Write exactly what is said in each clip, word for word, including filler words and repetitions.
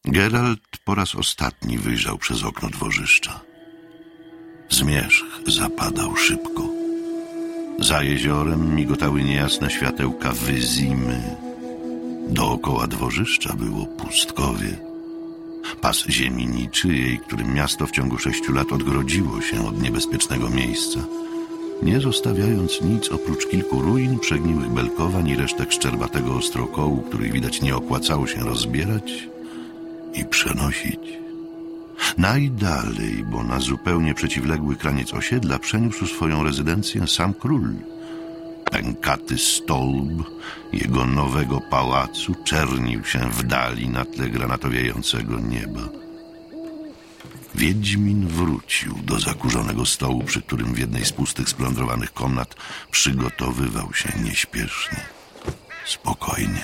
Geralt po raz ostatni wyjrzał przez okno dworzyszcza. Zmierzch zapadał szybko. Za jeziorem migotały niejasne światełka Wyzimy. Dookoła dworzyszcza było pustkowie. Pas ziemi niczyjej, którym miasto w ciągu sześciu lat odgrodziło się od niebezpiecznego miejsca, nie zostawiając nic oprócz kilku ruin, przegniłych belkowań i resztek szczerbatego ostrokołu, których widać nie opłacało się rozbierać i przenosić. Najdalej, bo na zupełnie przeciwległy kraniec osiedla przeniósł swoją rezydencję sam król. Pękaty stolb jego nowego pałacu czernił się w dali na tle granatowiejącego nieba. Wiedźmin wrócił do zakurzonego stołu, przy którym w jednej z pustych, splądrowanych komnat przygotowywał się nieśpiesznie, spokojnie,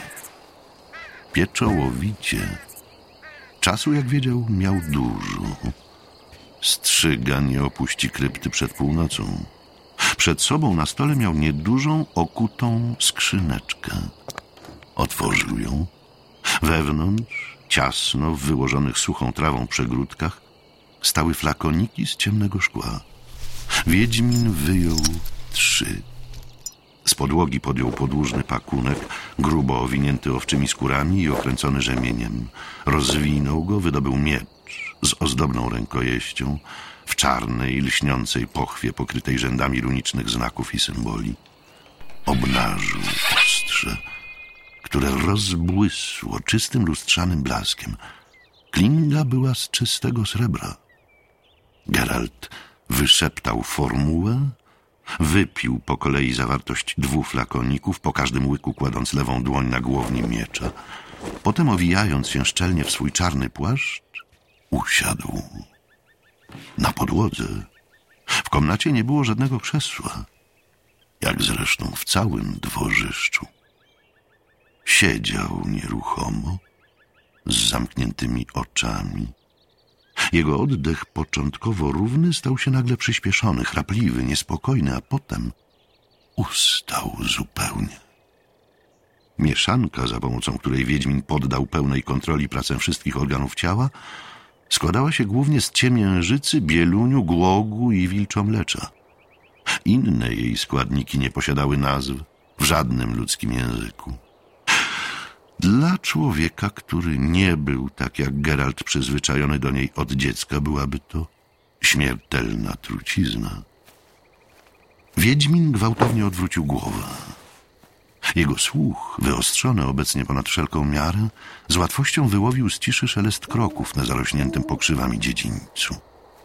pieczołowicie. Czasu, jak wiedział, miał dużo. Strzyga nie opuści krypty przed północą. Przed sobą na stole miał niedużą, okutą skrzyneczkę. Otworzył ją. Wewnątrz, ciasno, w wyłożonych suchą trawą przegródkach, stały flakoniki z ciemnego szkła. Wiedźmin wyjął trzy. Z podłogi podjął podłużny pakunek, grubo owinięty owczymi skórami i okręcony rzemieniem. Rozwinął go, wydobył miecz z ozdobną rękojeścią, w czarnej, lśniącej pochwie pokrytej rzędami runicznych znaków i symboli. Obnażył ostrze, które rozbłysło czystym lustrzanym blaskiem. Klinga była z czystego srebra. Geralt wyszeptał formułę, wypił po kolei zawartość dwóch flakoników, po każdym łyku kładąc lewą dłoń na głowni miecza. Potem, owijając się szczelnie w swój czarny płaszcz, usiadł. Na podłodze w komnacie nie było żadnego krzesła, jak zresztą w całym dworzyszczu. Siedział nieruchomo, z zamkniętymi oczami. Jego oddech, początkowo równy, stał się nagle przyspieszony, chrapliwy, niespokojny, a potem ustał zupełnie. Mieszanka, za pomocą której Wiedźmin poddał pełnej kontroli pracę wszystkich organów ciała, składała się głównie z ciemiężycy, bieluniu, głogu i wilczomlecza. Inne jej składniki nie posiadały nazw w żadnym ludzkim języku. Dla człowieka, który nie był tak jak Geralt przyzwyczajony do niej od dziecka, byłaby to śmiertelna trucizna. Wiedźmin gwałtownie odwrócił głowę. Jego słuch, wyostrzony obecnie ponad wszelką miarę, z łatwością wyłowił z ciszy szelest kroków na zarośniętym pokrzywami dziedzińcu.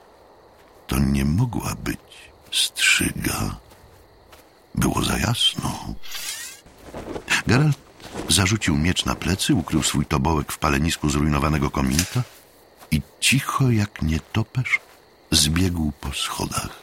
To nie mogła być strzyga. Było za jasno. Geralt zarzucił miecz na plecy, ukrył swój tobołek w palenisku zrujnowanego kominka i cicho jak nietoperz zbiegł po schodach.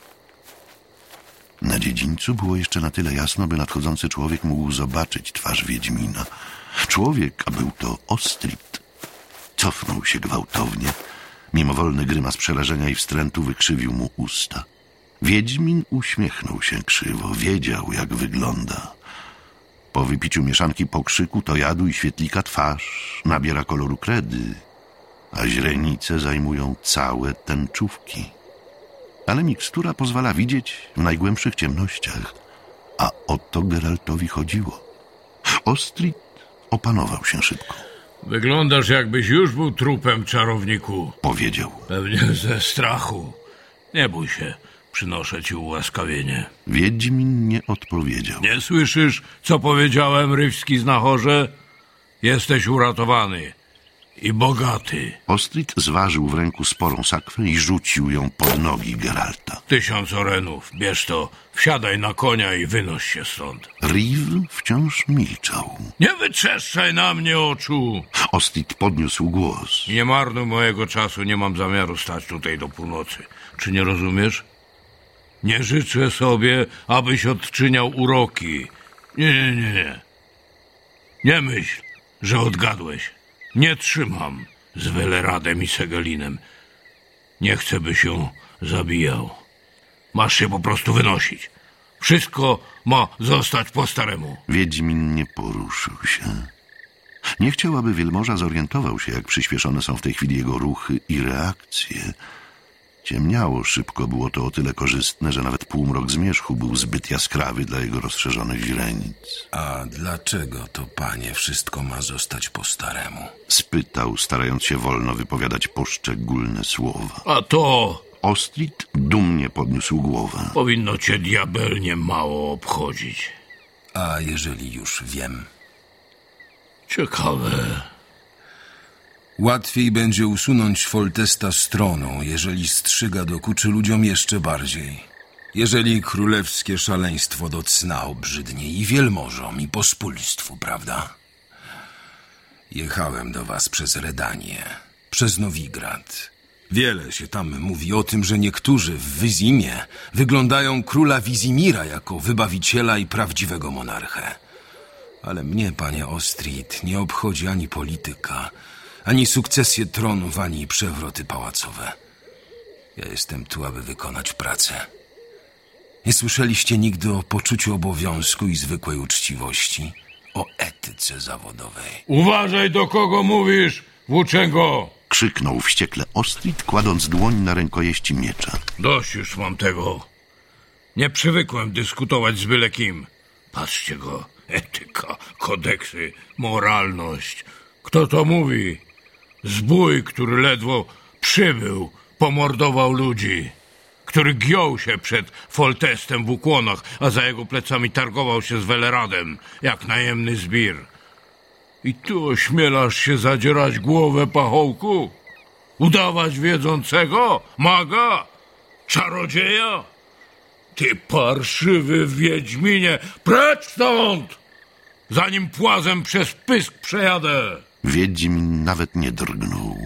Na dziedzińcu było jeszcze na tyle jasno, by nadchodzący człowiek mógł zobaczyć twarz Wiedźmina. Człowiek, a był to Ostrid, cofnął się gwałtownie. Mimowolny grymas przerażenia i wstrętu wykrzywił mu usta. Wiedźmin uśmiechnął się krzywo, wiedział, jak wygląda. Po wypiciu mieszanki pokrzyku, to jadu i świetlika twarz nabiera koloru kredy, a źrenice zajmują całe tęczówki. Ale mikstura pozwala widzieć w najgłębszych ciemnościach, a o to Geraltowi chodziło. Ostrid opanował się szybko. Wyglądasz, jakbyś już był trupem, czarowniku. Powiedział. Pewnie ze strachu. Nie bój się, przynoszę ci ułaskawienie. Wiedźmin nie odpowiedział. Nie słyszysz, co powiedziałem, rywski znachorze? Jesteś uratowany i bogaty. Ostrid zważył w ręku sporą sakwę i rzucił ją pod nogi Geralta. Tysiąc orenów, bierz to, wsiadaj na konia i wynoś się stąd. Riv wciąż milczał. Nie wytrzeszczaj na mnie oczu! Ostrid podniósł głos. Nie marnuj mojego czasu, nie mam zamiaru stać tutaj do północy. Czy nie rozumiesz? Nie życzę sobie, abyś odczyniał uroki. Nie, nie, nie, nie. Nie myśl, że odgadłeś. Nie trzymam z Weleradem i Segelinem. Nie chcę, by się zabijał. Masz się po prostu wynosić. Wszystko ma zostać po staremu. Wiedźmin nie poruszył się. Nie chciał, aby wielmoża zorientował się, jak przyspieszone są w tej chwili jego ruchy i reakcje. Ciemniało szybko, było to o tyle korzystne, że nawet półmrok zmierzchu był zbyt jaskrawy dla jego rozszerzonych źrenic. A dlaczego to, panie, wszystko ma zostać po staremu? Spytał, starając się wolno wypowiadać poszczególne słowa. A to Ostrid dumnie podniósł głowę. powinno cię diabelnie mało obchodzić. A jeżeli już wiem? Ciekawe. Łatwiej będzie usunąć Foltesta stroną, jeżeli strzyga dokuczy ludziom jeszcze bardziej. Jeżeli królewskie szaleństwo do cna obrzydnie i wielmożom, i pospólstwu, prawda? Jechałem do was przez Redanię, przez Nowigrad. Wiele się tam mówi o tym, że niektórzy w Wyzimie wyglądają króla Wizimira jako wybawiciela i prawdziwego monarchę. Ale mnie, panie Ostrid, nie obchodzi ani polityka, ani sukcesję tronów, ani przewroty pałacowe. Ja jestem tu, aby wykonać pracę. Nie słyszeliście nigdy o poczuciu obowiązku i zwykłej uczciwości? O etyce zawodowej? Uważaj, do kogo mówisz, włóczęgo! Krzyknął wściekle Ostrid, kładąc dłoń na rękojeści miecza. Dość już mam tego. Nie przywykłem dyskutować z byle kim. Patrzcie go. Etyka, kodeksy, moralność. Kto to mówi? Zbój, który ledwo przybył, pomordował ludzi. Który giął się przed Foltestem w ukłonach, a za jego plecami targował się z Weleradem, jak najemny zbir. I tu ośmielasz się zadzierać głowę, pachołku? Udawać wiedzącego? Maga? Czarodzieja? Ty parszywy wiedźminie, precz stąd! Zanim płazem przez pysk przejadę. Wiedźmin nawet nie drgnął.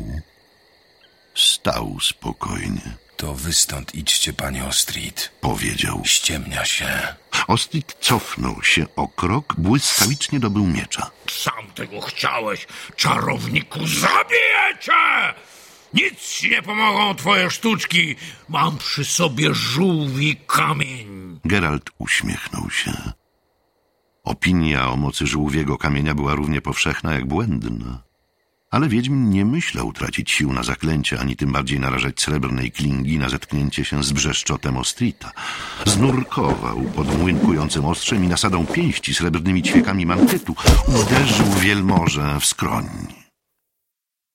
Stał spokojnie. To wy stąd idźcie, panie Ostrid. Powiedział. Ściemnia się. Ostrid cofnął się o krok, błyskawicznie dobył miecza. Sam tego chciałeś, czarowniku, zabiję cię! Nic ci nie pomogą twoje sztuczki. Mam przy sobie żółwi kamień. Geralt uśmiechnął się. Opinia o mocy żółwiego kamienia była równie powszechna jak błędna. Ale wiedźmin nie myślał tracić sił na zaklęcie, ani tym bardziej narażać srebrnej klingi na zetknięcie się z brzeszczotem Ostrita. Znurkował pod młynkującym ostrzem i nasadą pięści srebrnymi ćwiekami mantytu uderzył wielmożę w skroń.